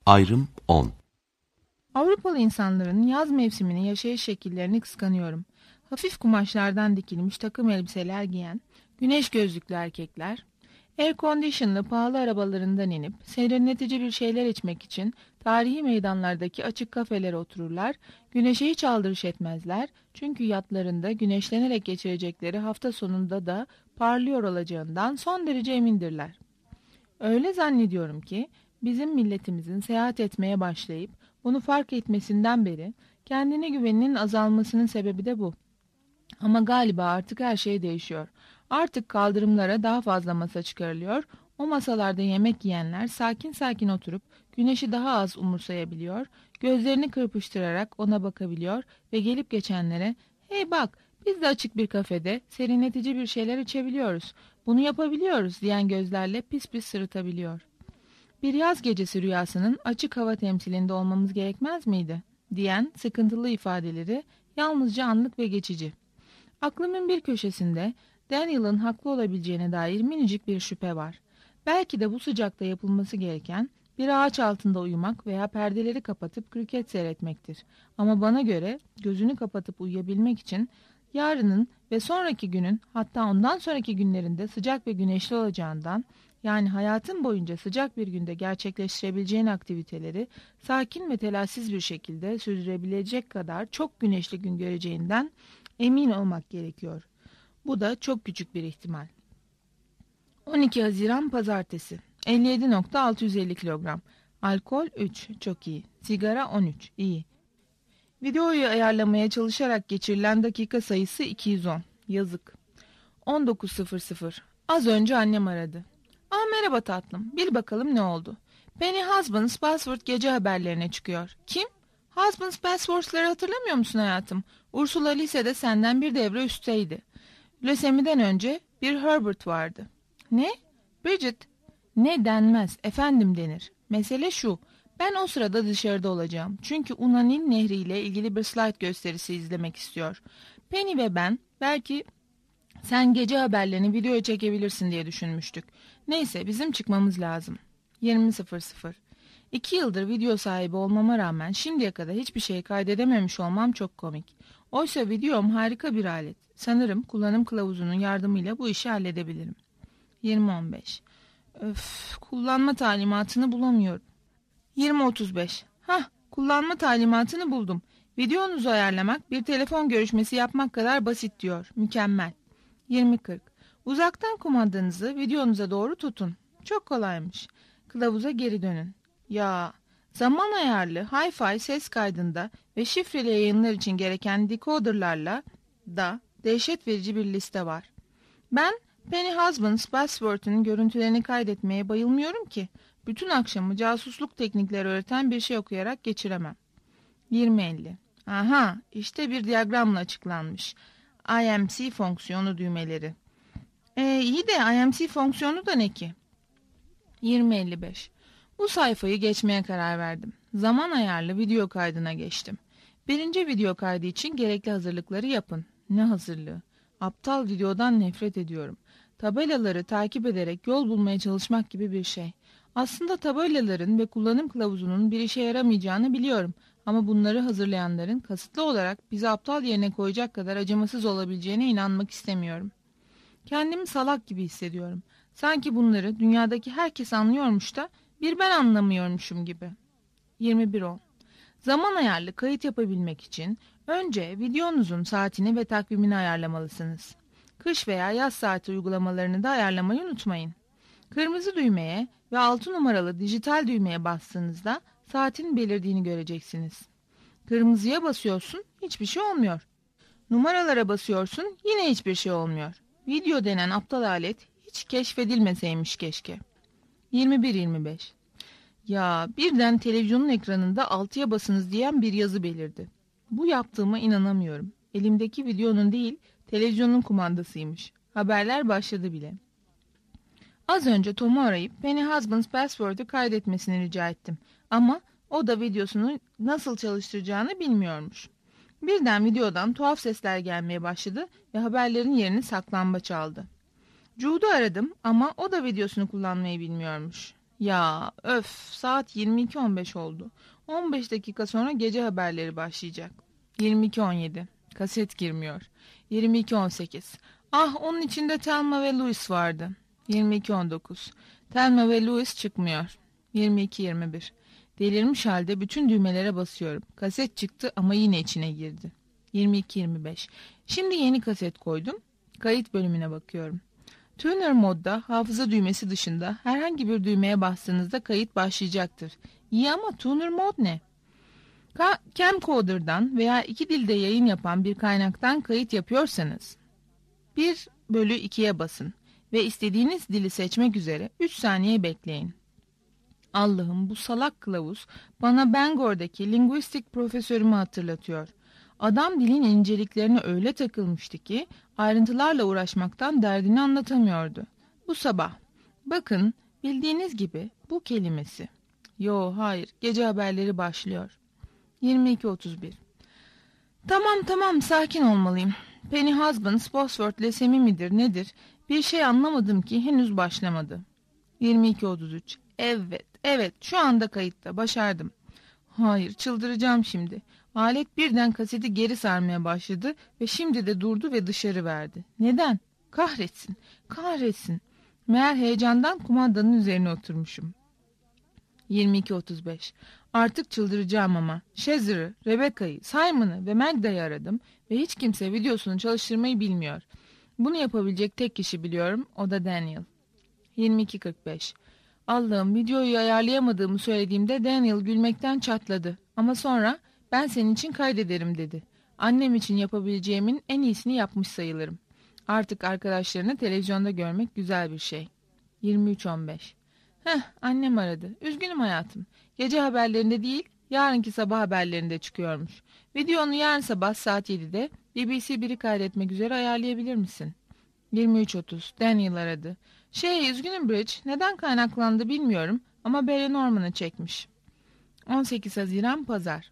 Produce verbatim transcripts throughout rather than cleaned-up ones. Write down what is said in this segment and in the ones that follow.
Ayrım on. Avrupalı insanların yaz mevsiminin yaşayış şekillerini kıskanıyorum. Hafif kumaşlardan dikilmiş takım elbiseler giyen, güneş gözlüklü erkekler, air conditionlı pahalı arabalarından inip serinletici bir şeyler içmek için tarihi meydanlardaki açık kafelere otururlar, güneşe hiç aldırış etmezler çünkü yatlarında güneşlenerek geçirecekleri hafta sonunda da parlıyor olacağından son derece emindirler. Öyle zannediyorum ki bizim milletimizin seyahat etmeye başlayıp bunu fark etmesinden beri kendine güveninin azalmasının sebebi de bu. Ama galiba artık her şey değişiyor. Artık kaldırımlara daha fazla masa çıkarılıyor. O masalarda yemek yiyenler sakin sakin oturup güneşi daha az umursayabiliyor, gözlerini kırpıştırarak ona bakabiliyor ve gelip geçenlere "Hey bak, biz de açık bir kafede serinletici bir şeyler içebiliyoruz. Bunu yapabiliyoruz." diyen gözlerle pis pis sırıtabiliyor. Bir yaz gecesi rüyasının açık hava temsilinde olmamız gerekmez miydi? Diyen sıkıntılı ifadeleri yalnızca anlık ve geçici. Aklımın bir köşesinde Daniel'ın haklı olabileceğine dair minicik bir şüphe var. Belki de bu sıcakta yapılması gereken bir ağaç altında uyumak veya perdeleri kapatıp kriket seyretmektir. Ama bana göre gözünü kapatıp uyuyabilmek için yarının ve sonraki günün, hatta ondan sonraki günlerinde sıcak ve güneşli olacağından, yani hayatın boyunca sıcak bir günde gerçekleştirebileceğin aktiviteleri sakin ve telaşsız bir şekilde sürdürebilecek kadar çok güneşli gün göreceğinden emin olmak gerekiyor. Bu da çok küçük bir ihtimal. on iki Haziran Pazartesi. elli yedi nokta altı yüz elli kilogram. Alkol üç. Çok iyi. Sigara on üç. İyi. Videoyu ayarlamaya çalışarak geçirilen dakika sayısı iki yüz on. Yazık. on dokuz sıfır sıfır. Az önce annem aradı. "Aa, merhaba tatlım. Bil bakalım ne oldu?" "Penny Husbands Password gece haberlerine çıkıyor." "Kim?" "Husbands Passwords'ları hatırlamıyor musun hayatım? Ursula lisede senden bir devre üstteydi. Lösemiden önce bir Herbert vardı." "Ne?" "Bridget." "Ne denmez, efendim denir. Mesele şu. Ben o sırada dışarıda olacağım. Çünkü Unanil Nehri ile ilgili bir slide gösterisi izlemek istiyor. Penny ve ben belki sen gece haberlerini videoya çekebilirsin diye düşünmüştük. Neyse, bizim çıkmamız lazım." yirmi sıfır sıfır. İki yıldır video sahibi olmama rağmen şimdiye kadar hiçbir şey kaydedememiş olmam çok komik. Oysa videom harika bir alet. Sanırım kullanım kılavuzunun yardımıyla bu işi halledebilirim. yirmi on beş. Öf, kullanma talimatını bulamıyorum. yirmi otuz beş. Hah, kullanma talimatını buldum. Videonuzu ayarlamak bir telefon görüşmesi yapmak kadar basit diyor. Mükemmel. yirmi kırk. Uzaktan kumandanızı videonuza doğru tutun. Çok kolaymış. Kılavuza geri dönün. Ya, zaman ayarlı hi-fi ses kaydında ve şifreli yayınlar için gereken decoderlarla da dehşet verici bir liste var. Ben Penny Husbands Password'un görüntülerini kaydetmeye bayılmıyorum ki. Bütün akşamı casusluk teknikleri öğreten bir şey okuyarak geçiremem. yirmi elli. Aha, işte bir diyagramla açıklanmış. I M C fonksiyonu düğmeleri. E, iyi de I M C fonksiyonu da ne ki? yirmi elli beş. Bu sayfayı geçmeye karar verdim. Zaman ayarlı video kaydına geçtim. Birinci video kaydı için gerekli hazırlıkları yapın. Ne hazırlığı? Aptal videodan nefret ediyorum. Tabelaları takip ederek yol bulmaya çalışmak gibi bir şey. Aslında tabelaların ve kullanım kılavuzunun bir işe yaramayacağını biliyorum. Ama bunları hazırlayanların kasıtlı olarak bizi aptal yerine koyacak kadar acımasız olabileceğine inanmak istemiyorum. Kendimi salak gibi hissediyorum. Sanki bunları dünyadaki herkes anlıyormuş da bir ben anlamıyormuşum gibi. yirmi bir on. Zaman ayarlı kayıt yapabilmek için önce videonuzun saatini ve takvimini ayarlamalısınız. Kış veya yaz saati uygulamalarını da ayarlamayı unutmayın. Kırmızı düğmeye ve altı numaralı dijital düğmeye bastığınızda saatin belirdiğini göreceksiniz. Kırmızıya basıyorsun, hiçbir şey olmuyor. Numaralara basıyorsun, yine hiçbir şey olmuyor. Video denen aptal alet hiç keşfedilmeseymiş keşke. yirmi bir yirmi beş. Ya, birden televizyonun ekranında altıya basınız diyen bir yazı belirdi. Bu yaptığıma inanamıyorum. Elimdeki videonun değil, televizyonun kumandasıymış. Haberler başladı bile. Az önce Tom'u arayıp Penny Husbands Password'u kaydetmesini rica ettim. Ama o da videosunu nasıl çalıştıracağını bilmiyormuş. Birden videodan tuhaf sesler gelmeye başladı ve haberlerin yerini saklambaç aldı. Jude'u aradım ama o da videosunu kullanmayı bilmiyormuş. Ya öf, saat yirmi iki on beş oldu. on beş dakika sonra gece haberleri başlayacak. yirmi iki on yedi. Kaset girmiyor. yirmi iki on sekiz. Ah, onun içinde Thelma ve Louise vardı. yirmi iki on dokuz. Thelma ve Louise çıkmıyor. yirmi iki yirmi bir. Delirmiş halde bütün düğmelere basıyorum. Kaset çıktı ama yine içine girdi. yirmi iki yirmi beş. Şimdi yeni kaset koydum. Kayıt bölümüne bakıyorum. Tuner modda hafıza düğmesi dışında herhangi bir düğmeye bastığınızda kayıt başlayacaktır. İyi ama Tuner mod ne? Ka Camcorder'dan veya iki dilde yayın yapan bir kaynaktan kayıt yapıyorsanız bir bölü ikiye basın ve istediğiniz dili seçmek üzere üç saniye bekleyin. Allah'ım, bu salak kılavuz bana Bangor'daki linguistik profesörümü hatırlatıyor. Adam dilin inceliklerine öyle takılmıştı ki ayrıntılarla uğraşmaktan derdini anlatamıyordu. Bu sabah, bakın bildiğiniz gibi bu kelimesi. Yo hayır, gece haberleri başlıyor. yirmi iki otuz bir. Tamam tamam, sakin olmalıyım. Penny Husbands Bosworth Lesemi midir nedir? Bir şey anlamadım ki henüz başlamadı. yirmi iki otuz üç. Evet evet, şu anda kayıtta, başardım. Hayır, çıldıracağım şimdi. Alet birden kaseti geri sarmaya başladı ve şimdi de durdu ve dışarı verdi. Neden? Kahretsin, kahretsin. Meğer heyecandan kumandanın üzerine oturmuşum. yirmi iki otuz beş. Artık çıldıracağım ama. Shazer'ı, Rebecca'yı, Simon'ı ve Magda'yı aradım ve hiç kimse videosunu çalıştırmayı bilmiyor. Bunu yapabilecek tek kişi biliyorum, o da Daniel. yirmi iki kırk beş. Allah'ım, videoyu ayarlayamadığımı söylediğimde Daniel gülmekten çatladı. Ama sonra ben senin için kaydederim dedi. Annem için yapabileceğimin en iyisini yapmış sayılırım. Artık arkadaşlarını televizyonda görmek güzel bir şey. yirmi üç on beş. Heh, annem aradı. Üzgünüm hayatım. Gece haberlerinde değil, yarınki sabah haberlerinde çıkıyormuş. Videonu yarın sabah saat yedide B B C biri kaydetmek üzere ayarlayabilir misin? yirmi üç otuz. Daniel aradı. Şey, üzgünüm Bridge, neden kaynaklandı bilmiyorum ama Barry Norman'ı çekmiş. on sekiz Haziran Pazar.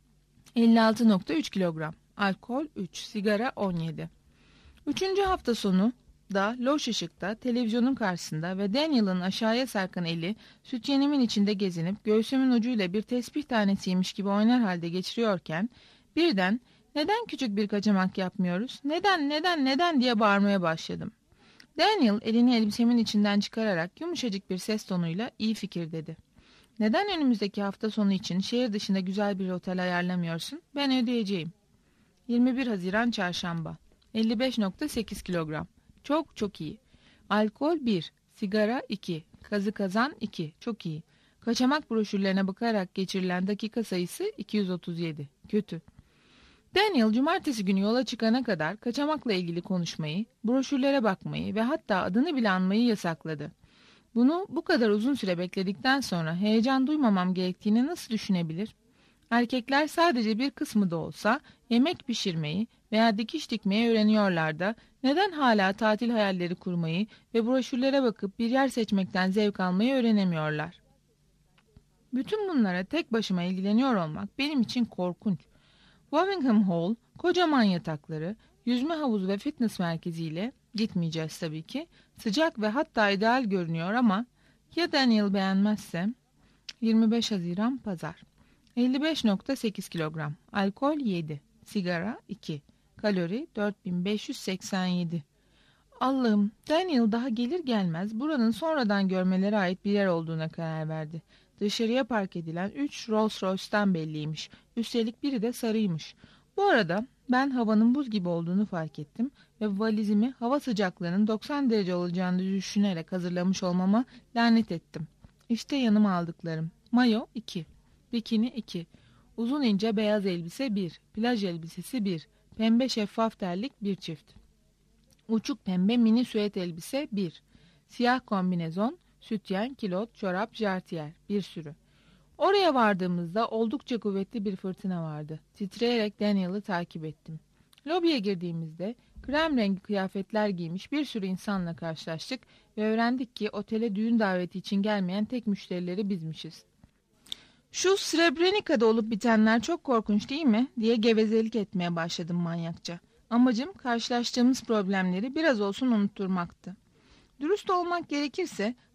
elli altı nokta üç kilogram. Alkol üç, sigara on yedi. Üçüncü hafta sonu da loş ışıkta televizyonun karşısında ve Daniel'ın aşağıya sarkan eli sütyenimin içinde gezinip göğsümün ucuyla bir tesbih tanesiymiş gibi oynar halde geçiriyorken birden neden küçük bir kaçamak yapmıyoruz, neden neden neden diye bağırmaya başladım. Daniel elini elbisemin içinden çıkararak yumuşacık bir ses tonuyla iyi fikir dedi. Neden önümüzdeki hafta sonu için şehir dışında güzel bir otel ayarlamıyorsun? Ben ödeyeceğim. yirmi bir Haziran Çarşamba. elli beş nokta sekiz kilogram. Çok çok iyi. Alkol bir, sigara iki, kazı kazan iki. Çok iyi. Kaçamak broşürlerine bakarak geçirilen dakika sayısı iki yüz otuz yedi. Kötü. Daniel cumartesi günü yola çıkana kadar kaçamakla ilgili konuşmayı, broşürlere bakmayı ve hatta adını bile anmayı yasakladı. Bunu bu kadar uzun süre bekledikten sonra heyecan duymamam gerektiğini nasıl düşünebilir? Erkekler sadece bir kısmı da olsa yemek pişirmeyi veya dikiş dikmeyi öğreniyorlar da neden hala tatil hayalleri kurmayı ve broşürlere bakıp bir yer seçmekten zevk almayı öğrenemiyorlar? Bütün bunlara tek başıma ilgileniyor olmak benim için korkunç. Wavingham Hall, kocaman yatakları, yüzme havuzu ve fitness merkeziyle gitmeyeceğiz tabii ki. Sıcak ve hatta ideal görünüyor ama ya Daniel beğenmezse? yirmi beş Haziran Pazar. elli beş nokta sekiz kilogram. Alkol yedi. Sigara iki. Kalori dört bin beş yüz seksen yedi. Allah'ım, Daniel daha gelir gelmez buranın sonradan görmelere ait bir yer olduğuna karar verdi. Dışarıya park edilen üç Rolls Royce'tan belliymiş. Üstelik biri de sarıymış. Bu arada ben havanın buz gibi olduğunu fark ettim ve valizimi hava sıcaklığının doksan derece olacağını düşünerek hazırlamış olmama lanet ettim. İşte yanıma aldıklarım. Mayo iki. Bikini iki. Uzun ince beyaz elbise bir. Plaj elbisesi bir. Pembe şeffaf terlik bir çift. Uçuk pembe mini süet elbise bir. Siyah kombinezon, sütyen, kilot, çorap, jartiyer bir sürü. Oraya vardığımızda oldukça kuvvetli bir fırtına vardı. Titreyerek Daniel'ı takip ettim. Lobiye girdiğimizde krem rengi kıyafetler giymiş bir sürü insanla karşılaştık ve öğrendik ki otele düğün daveti için gelmeyen tek müşterileri bizmişiz. Şu Srebrenica'da olup bitenler çok korkunç değil mi diye gevezelik etmeye başladım manyakça. Amacım karşılaştığımız problemleri biraz olsun unutturmaktı. Dürüst olmak gerekirse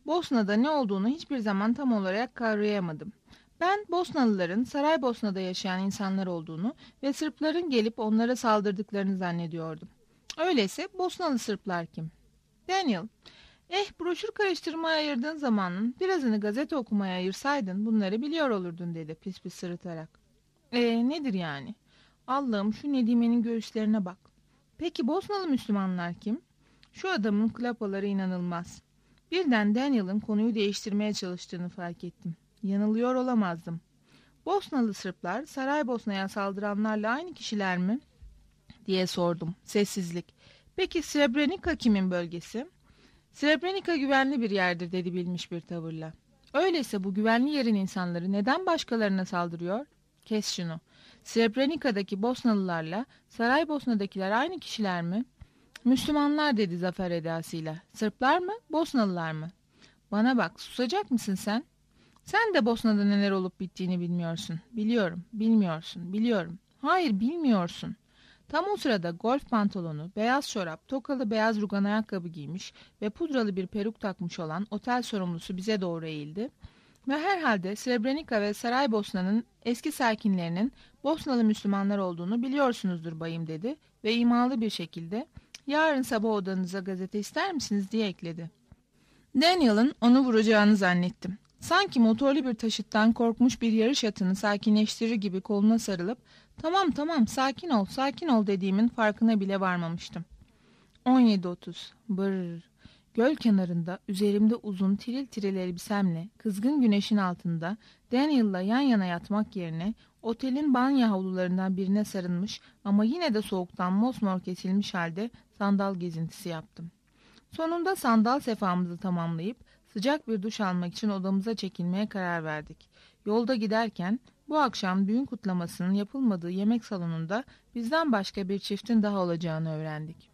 Bosna'da ne olduğunu hiçbir zaman tam olarak kavrayamadım. Ben Bosnalıların Saraybosna'da yaşayan insanlar olduğunu ve Sırpların gelip onlara saldırdıklarını zannediyordum. Öyleyse Bosnalı Sırplar kim? Daniel, eh broşür karıştırmaya ayırdığın zamanın birazını gazete okumaya ayırsaydın bunları biliyor olurdun dedi pis pis sırıtarak. Eee nedir yani? Allah'ım şu Nedime'nin göğüslerine bak. Peki Bosnalı Müslümanlar kim? Şu adamın klapaları inanılmaz. Birden Daniel'ın konuyu değiştirmeye çalıştığını fark ettim. Yanılıyor olamazdım. Bosnalı Sırplar Saraybosna'ya saldıranlarla aynı kişiler mi? Diye sordum. Sessizlik. Peki Srebrenica kimin bölgesi? Srebrenica güvenli bir yerdir dedi bilmiş bir tavırla. Öyleyse bu güvenli yerin insanları neden başkalarına saldırıyor? Kes şunu. Srebrenica'daki Bosnalılarla Saraybosna'dakiler aynı kişiler mi? Müslümanlar dedi zafer edasıyla. Sırplar mı? Bosnalılar mı? Bana bak, susacak mısın sen? Sen de Bosna'da neler olup bittiğini bilmiyorsun. Biliyorum, bilmiyorsun, biliyorum. Hayır, bilmiyorsun. Tam o sırada golf pantolonu, beyaz çorap, tokalı beyaz rugan ayakkabı giymiş ve pudralı bir peruk takmış olan otel sorumlusu bize doğru eğildi. Ve herhalde Srebrenica ve Saraybosna'nın eski sakinlerinin Bosnalı Müslümanlar olduğunu biliyorsunuzdur bayım dedi ve imalı bir şekilde yarın sabah odanıza gazete ister misiniz diye ekledi. Daniel'ın onu vuracağını zannettim. Sanki motorlu bir taşıttan korkmuş bir yarış atını sakinleştirir gibi koluna sarılıp tamam tamam sakin ol sakin ol dediğimin farkına bile varmamıştım. on yedi otuz Brrr. Göl kenarında üzerimde uzun tiril tiril elbisemle kızgın güneşin altında Daniel'la yan yana yatmak yerine otelin banyo havlularından birine sarılmış ama yine de soğuktan mosmor kesilmiş halde sandal gezintisi yaptım. Sonunda sandal sefamızı tamamlayıp sıcak bir duş almak için odamıza çekilmeye karar verdik. Yolda giderken bu akşam düğün kutlamasının yapılmadığı yemek salonunda bizden başka bir çiftin daha olacağını öğrendik.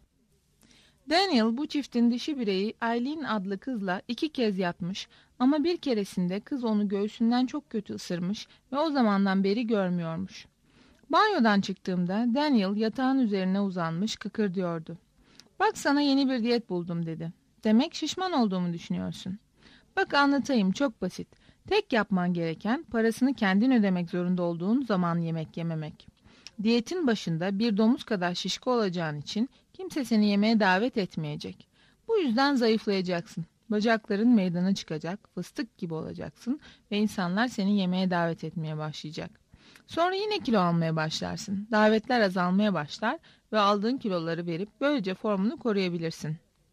Daniel bu çiftin dişi bireyi Eileen adlı kızla iki kez yatmış ama bir keresinde kız onu göğsünden çok kötü ısırmış ve o zamandan beri görmüyormuş. Banyodan çıktığımda Daniel yatağın üzerine uzanmış kıkırdıyordu. Bak sana yeni bir diyet buldum dedi. Demek şişman olduğumu düşünüyorsun. Bak anlatayım çok basit. Tek yapman gereken parasını kendin ödemek zorunda olduğun zaman yemek yememek. Diyetin başında bir domuz kadar şişko olacağın için kimse seni yemeğe davet etmeyecek. Bu yüzden zayıflayacaksın. Bacakların meydana çıkacak, fıstık gibi olacaksın ve insanlar seni yemeğe davet etmeye başlayacak. Sonra yine kilo almaya başlarsın. Davetler azalmaya başlar ve aldığın kiloları verip böylece formunu koruyabilirsin.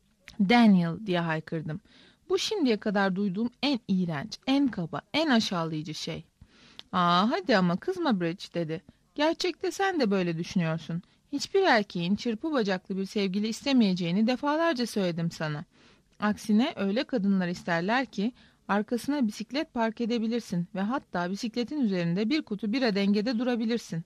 Daniel diye haykırdım. Bu şimdiye kadar duyduğum en iğrenç, en kaba, en aşağılayıcı şey. Aa hadi ama kızma Bridge dedi. Gerçekte sen de böyle düşünüyorsun. Hiçbir erkeğin çırpı bacaklı bir sevgili istemeyeceğini defalarca söyledim sana. Aksine öyle kadınlar isterler ki arkasına bisiklet park edebilirsin ve hatta bisikletin üzerinde bir kutu bira dengede durabilirsin.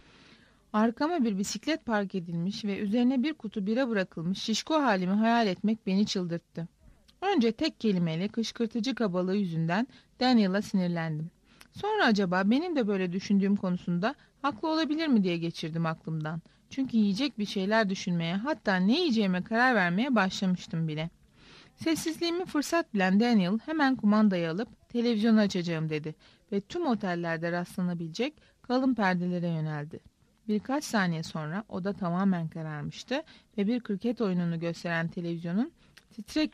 Arkama bir bisiklet park edilmiş ve üzerine bir kutu bira bırakılmış şişko halimi hayal etmek beni çıldırttı. Önce tek kelimeyle kışkırtıcı kabalığı yüzünden Daniel'a sinirlendim. Sonra acaba benim de böyle düşündüğüm konusunda haklı olabilir mi diye geçirdim aklımdan. Çünkü yiyecek bir şeyler düşünmeye hatta ne yiyeceğime karar vermeye başlamıştım bile. Sessizliğimi fırsat bilen Daniel hemen kumandayı alıp televizyonu açacağım dedi ve tüm otellerde rastlanabilecek kalın perdelere yöneldi. Birkaç saniye sonra oda tamamen kararmıştı ve bir kriket oyununu gösteren televizyonun titrek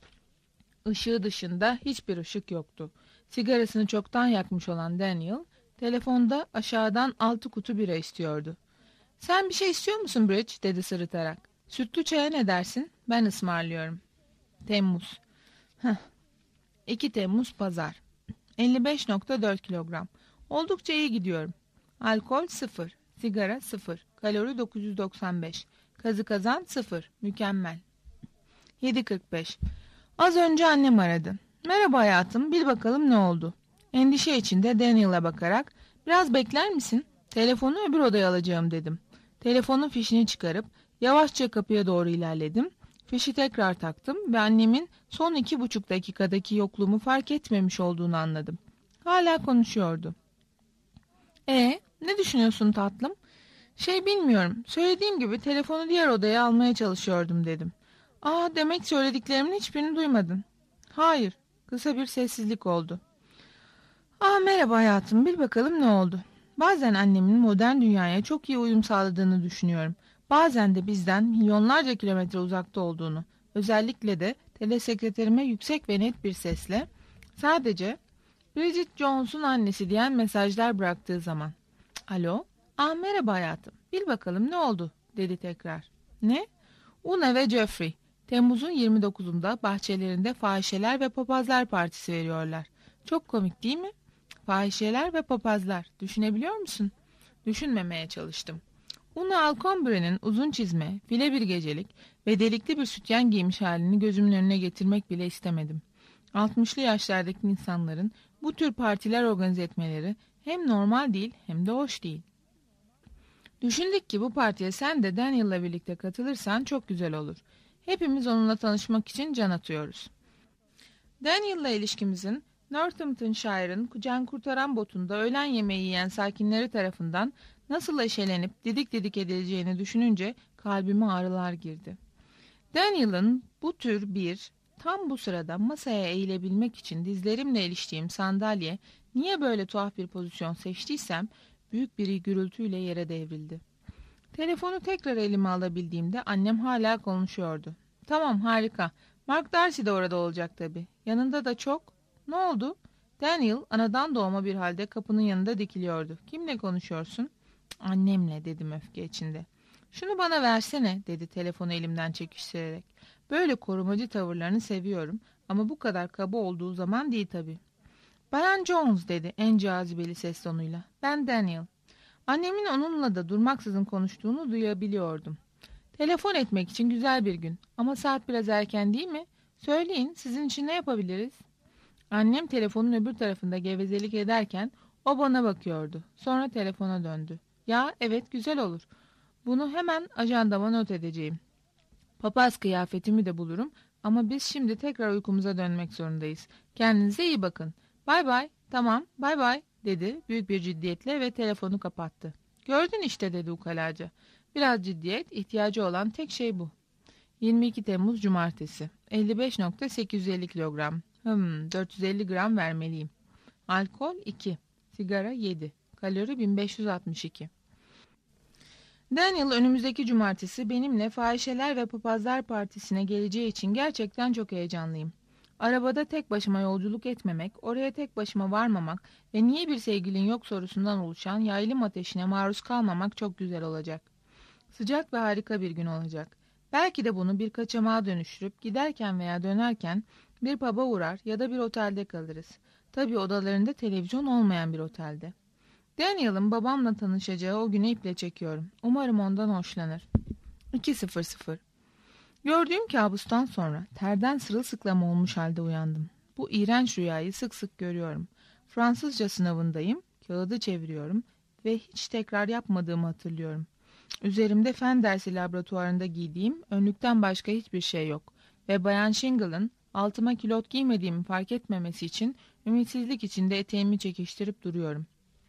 ışığı dışında hiçbir ışık yoktu. Sigarasını çoktan yakmış olan Daniel, telefonda aşağıdan altı kutu bira istiyordu. ''Sen bir şey istiyor musun Bridge?'' dedi sırıtarak. ''Sütlü çaya ne dersin? Ben ısmarlıyorum.'' Temmuz. Heh. iki Temmuz Pazar. elli beş nokta dört kilogram. Oldukça iyi gidiyorum. Alkol sıfır. Sigara sıfır. Kalori dokuz yüz doksan beş. Kazı kazan sıfır. Mükemmel. yedi kırk beş. Az önce annem aradı. Merhaba hayatım, bil bakalım ne oldu? Endişe içinde Daniel'a bakarak biraz bekler misin? Telefonu öbür odaya alacağım dedim. Telefonun fişini çıkarıp yavaşça kapıya doğru ilerledim. Fişi tekrar taktım ve annemin son iki buçuk dakikadaki yokluğumu fark etmemiş olduğunu anladım. Hala konuşuyordu. E, ne düşünüyorsun tatlım? Şey bilmiyorum. Söylediğim gibi telefonu diğer odaya almaya çalışıyordum dedim. Aa, demek söylediklerimin hiçbirini duymadın. Hayır, Kısa bir sessizlik oldu. ''Ah merhaba hayatım, bil bakalım ne oldu?'' Bazen annemin modern dünyaya çok iyi uyum sağladığını düşünüyorum. Bazen de bizden milyonlarca kilometre uzakta olduğunu, özellikle de telesekreterime yüksek ve net bir sesle sadece Bridget Jones'un annesi diyen mesajlar bıraktığı zaman. ''Alo, ah merhaba hayatım, bil bakalım ne oldu?'' dedi tekrar. ''Ne?'' ''Una ve Jeffrey, Temmuz'un yirmi dokuzunda bahçelerinde fahişeler ve papazlar partisi veriyorlar. Çok komik değil mi? Fahişeler ve papazlar. Düşünebiliyor musun?'' Düşünmemeye çalıştım. Una Alcombre'nin uzun çizme, file bir gecelik ve delikli bir sütyen giymiş halini gözümün önüne getirmek bile istemedim. Altmışlı yaşlardaki insanların bu tür partiler organize etmeleri hem normal değil hem de hoş değil. Düşündük ki bu partiye sen de Daniel'la birlikte katılırsan çok güzel olur. Hepimiz onunla tanışmak için can atıyoruz. Daniel'la ilişkimizin Northamptonshire'ın can kurtaran botunda öğlen yemeği yiyen sakinleri tarafından nasıl eşelenip didik didik edileceğini düşününce kalbime ağrılar girdi. Daniel'ın bu tür bir, tam bu sırada masaya eğilebilmek için dizlerimle iliştiğim sandalye niye böyle tuhaf bir pozisyon seçtiysem büyük bir gürültüyle yere devrildi. Telefonu tekrar elime alabildiğimde annem hala konuşuyordu. ''Tamam, harika. Mark Darcy de orada olacak tabii. Yanında da çok... Ne oldu?'' Daniel anadan doğma bir halde kapının yanında dikiliyordu. ''Kimle konuşuyorsun?'' ''Annemle'' dedim öfke içinde. ''Şunu bana versene'' dedi telefonu elimden çekiştirerek. Böyle korumacı tavırlarını seviyorum ama bu kadar kaba olduğu zaman değil tabii. ''Bayan Jones'' dedi en cazibeli ses tonuyla. ''Ben Daniel.'' Annemin onunla da durmaksızın konuştuğunu duyabiliyordum. ''Telefon etmek için güzel bir gün ama saat biraz erken değil mi? Söyleyin, sizin için ne yapabiliriz?'' Annem telefonun öbür tarafında gevezelik ederken o bana bakıyordu. Sonra telefona döndü. ''Ya evet, güzel olur. Bunu hemen ajandama not edeceğim. Papaz kıyafetimi de bulurum ama biz şimdi tekrar uykumuza dönmek zorundayız. Kendinize iyi bakın. Bay bay. Tamam, bay bay'' dedi büyük bir ciddiyetle ve telefonu kapattı. ''Gördün işte'' dedi ukalaca. ''Biraz ciddiyet, ihtiyacı olan tek şey bu.'' yirmi iki Temmuz Cumartesi. elli beş nokta sekiz yüz elli kilogram. Hmm, dört yüz elli gram vermeliyim. Alkol iki. Sigara yedi. Kalori bin beş yüz altmış iki. Daniel önümüzdeki cumartesi benimle Fahişeler ve Papazlar Partisi'ne geleceği için gerçekten çok heyecanlıyım. Arabada tek başıma yolculuk etmemek, oraya tek başıma varmamak ve niye bir sevgilin yok sorusundan oluşan yaylım ateşine maruz kalmamak çok güzel olacak. Sıcak ve harika bir gün olacak. Belki de bunu bir kaçamağa dönüştürüp giderken veya dönerken bir pub'a uğrar ya da bir otelde kalırız. Tabii odalarında televizyon olmayan bir otelde. Daniel'ın babamla tanışacağı o güne iple çekiyorum. Umarım ondan hoşlanır. iki sıfır sıfır. Gördüğüm kabustan sonra terden sırılsıklam olmuş halde uyandım. Bu iğrenç rüyayı sık sık görüyorum. Fransızca sınavındayım, kağıdı çeviriyorum ve hiç tekrar yapmadığımı hatırlıyorum. Üzerimde fen dersi laboratuvarında giydiğim önlükten başka hiçbir şey yok ve Bayan Shingle'ın altıma kilot giymediğimi fark etmemesi için ümitsizlik içinde eteğimi çekiştirip duruyorum.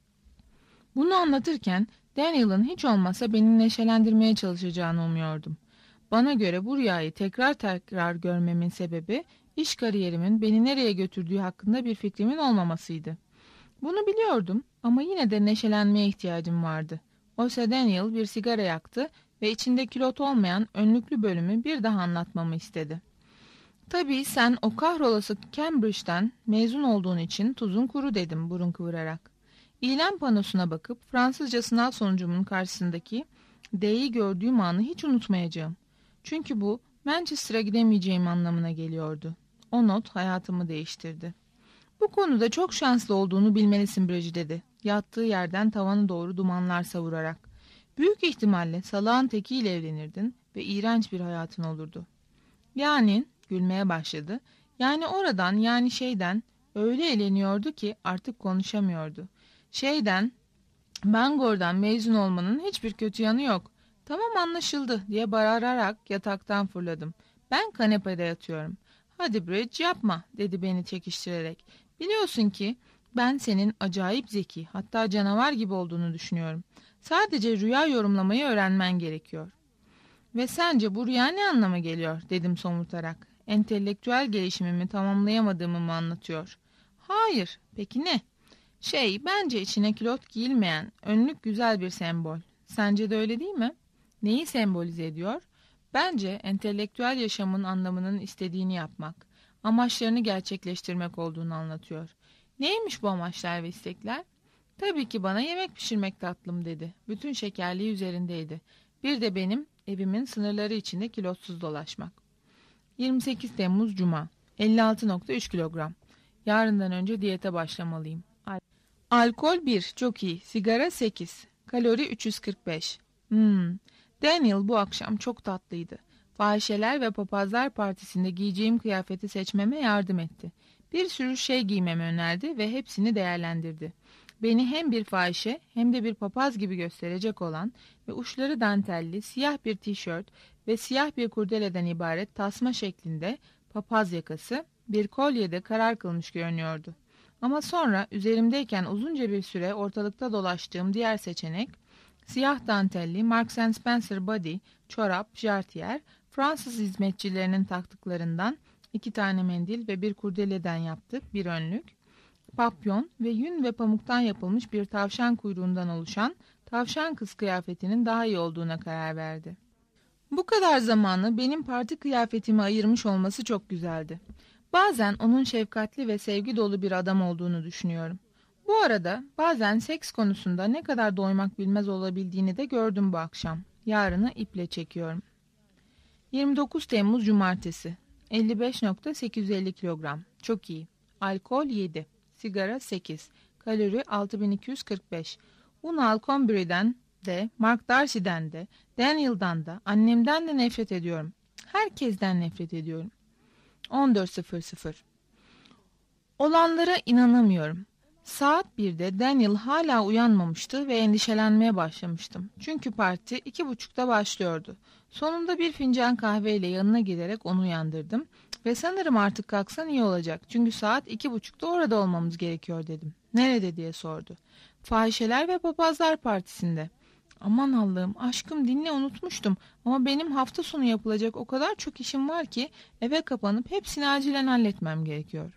Bunu anlatırken Daniel'ın hiç olmazsa beni neşelendirmeye çalışacağını umuyordum. Bana göre bu rüyayı tekrar tekrar görmemin sebebi iş kariyerimin beni nereye götürdüğü hakkında bir fikrimin olmamasıydı. Bunu biliyordum ama yine de neşelenmeye ihtiyacım vardı. Oysa Daniel bir sigara yaktı ve içinde kilot olmayan önlüklü bölümü bir daha anlatmamı istedi. ''Tabii sen o kahrolası Cambridge'den mezun olduğun için tuzun kuru'' dedim burun kıvırarak. İlan panosuna bakıp Fransızca sınav sonucumun karşısındaki D'yi gördüğüm anı hiç unutmayacağım. Çünkü bu Manchester'a gidemeyeceğim anlamına geliyordu. O not hayatımı değiştirdi. ''Bu konuda çok şanslı olduğunu bilmelisin Bridget'' dedi. Yattığı yerden tavana doğru dumanlar savurarak. ''Büyük ihtimalle salağın tekiyle evlenirdin ve iğrenç bir hayatın olurdu.'' Yani gülmeye başladı. Yani oradan yani şeyden öyle eğleniyordu ki artık konuşamıyordu. Şeyden, Bangor'dan mezun olmanın hiçbir kötü yanı yok. Tamam anlaşıldı diye bağırarak yataktan fırladım. Ben kanepede yatıyorum. Hadi Bridge yapma dedi beni çekiştirerek. Biliyorsun ki ben senin acayip zeki hatta canavar gibi olduğunu düşünüyorum. Sadece rüya yorumlamayı öğrenmen gerekiyor. Ve sence bu rüya ne anlama geliyor dedim somurtarak. entelektüel gelişimimi tamamlayamadığımı mı anlatıyor? Hayır, peki ne? Şey, bence içine kilot giyilmeyen, önlük güzel bir sembol. Sence de öyle değil mi? Neyi sembolize ediyor? Bence entelektüel yaşamın anlamının istediğini yapmak, amaçlarını gerçekleştirmek olduğunu anlatıyor. Neymiş bu amaçlar ve istekler? Tabii ki bana yemek pişirmek tatlım dedi. Bütün şekerliği üzerindeydi. Bir de benim evimin sınırları içinde kilotsuz dolaşmak. yirmi sekiz Temmuz Cuma. elli altı nokta üç kilogram. Yarından önce diyete başlamalıyım. Al Alkol bir. Çok iyi. Sigara sekiz. Kalori üç yüz kırk beş. Hmm. Daniel bu akşam çok tatlıydı. Fahişeler ve Papazlar Partisi'nde giyeceğim kıyafeti seçmeme yardım etti. Bir sürü şey giymemi önerdi ve hepsini değerlendirdi. Beni hem bir fahişe hem de bir papaz gibi gösterecek olan ve uçları dantelli siyah bir tişört ve siyah bir kurdeleden ibaret tasma şeklinde papaz yakası bir kolyede karar kılmış görünüyordu. Ama sonra üzerimdeyken uzunca bir süre ortalıkta dolaştığım diğer seçenek siyah dantelli Marks and Spencer body, çorap, jartiyer, Fransız hizmetçilerinin taktıklarından iki tane mendil ve bir kurdeleden yaptık bir önlük, papyon ve yün ve pamuktan yapılmış bir tavşan kuyruğundan oluşan tavşan kız kıyafetinin daha iyi olduğuna karar verdi. Bu kadar zamanı benim parti kıyafetime ayırmış olması çok güzeldi. Bazen onun şefkatli ve sevgi dolu bir adam olduğunu düşünüyorum. Bu arada bazen seks konusunda ne kadar doymak bilmez olabildiğini de gördüm bu akşam. Yarını iple çekiyorum. yirmi dokuz Temmuz Cumartesi. elli beş nokta sekiz yüz elli kilogram. Çok iyi. Alkol yedi. Sigara sekiz. Kalori altı bin iki yüz kırk beş. Un Alconbury'den de, Mark Darcy'den de, Daniel'dan da, annemden de nefret ediyorum. Herkesten nefret ediyorum. on dört sıfır sıfır. Olanlara inanamıyorum. Saat birde Daniel hala uyanmamıştı ve endişelenmeye başlamıştım. Çünkü parti iki buçukta başlıyordu. Sonunda bir fincan kahveyle yanına giderek onu uyandırdım ve sanırım artık kalksan iyi olacak. Çünkü saat iki buçukta orada olmamız gerekiyor dedim. Nerede diye sordu. Fahişeler ve Papazlar Partisi'nde. Aman Allah'ım, aşkım dinle, unutmuştum ama benim hafta sonu yapılacak o kadar çok işim var ki eve kapanıp hepsini acilen halletmem gerekiyor.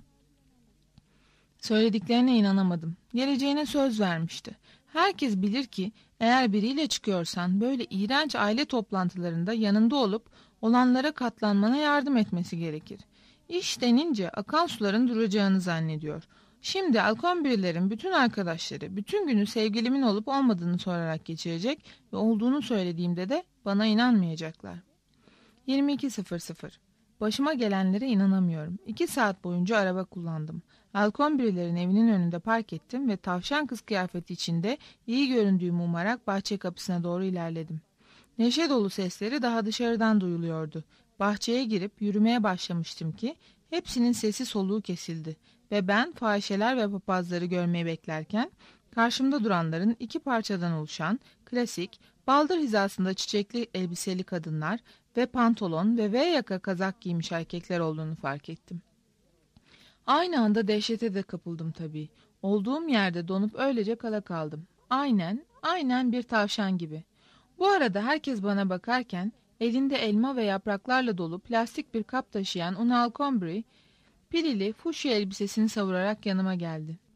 Söylediklerine inanamadım. Geleceğine söz vermişti. Herkes bilir ki eğer biriyle çıkıyorsan böyle iğrenç aile toplantılarında yanında olup olanlara katlanmana yardım etmesi gerekir. İş denince akan suların duracağını zannediyor. Şimdi Alconbury'lerin bütün arkadaşları bütün günü sevgilimin olup olmadığını sorarak geçirecek ve olduğunu söylediğimde de bana inanmayacaklar. yirmi iki sıfır sıfır. Başıma gelenlere inanamıyorum. İki saat boyunca araba kullandım. Alconbury'lerin evinin önünde park ettim ve tavşan kız kıyafeti içinde iyi göründüğümü umarak bahçe kapısına doğru ilerledim. Neşe dolu sesleri daha dışarıdan duyuluyordu. Bahçeye girip yürümeye başlamıştım ki hepsinin sesi soluğu kesildi ve ben fahişeler ve papazları görmeyi beklerken karşımda duranların iki parçadan oluşan klasik, baldır hizasında çiçekli elbiseli kadınlar ve pantolon ve V yaka kazak giymiş erkekler olduğunu fark ettim. Aynı anda dehşete de kapıldım tabii. Olduğum yerde donup öylece kala kaldım. Aynen, aynen bir tavşan gibi. Bu arada herkes bana bakarken elinde elma ve yapraklarla dolu plastik bir kap taşıyan Una Alconbury, pilili fuşya elbisesini savurarak yanıma geldi.